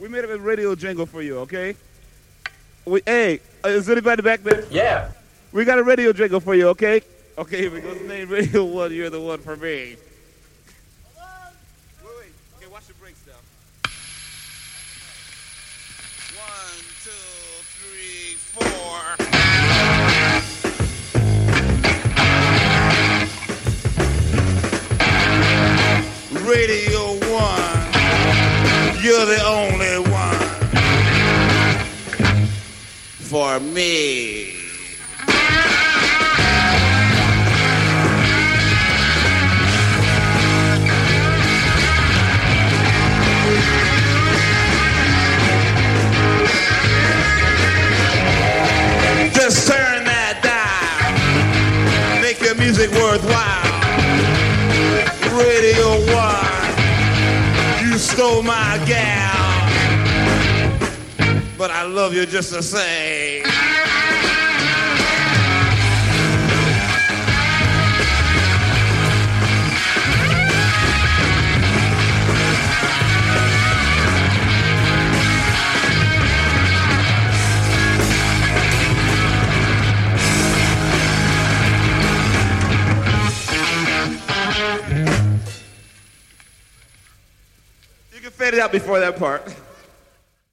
We made a radio jingle for you, okay? Hey, is anybody back there? Yeah. We got a radio jingle for you, okay? Okay, here we go. Name Radio 1, you're the one for me. Wait. Okay, watch the breaks now. 1, 2, 3, 4. Radio 1, you're the only one for me. Just turn that dial, make your music worthwhile. Radio 1, you stole my gal, but I love you just the same. You can fade it out before that part.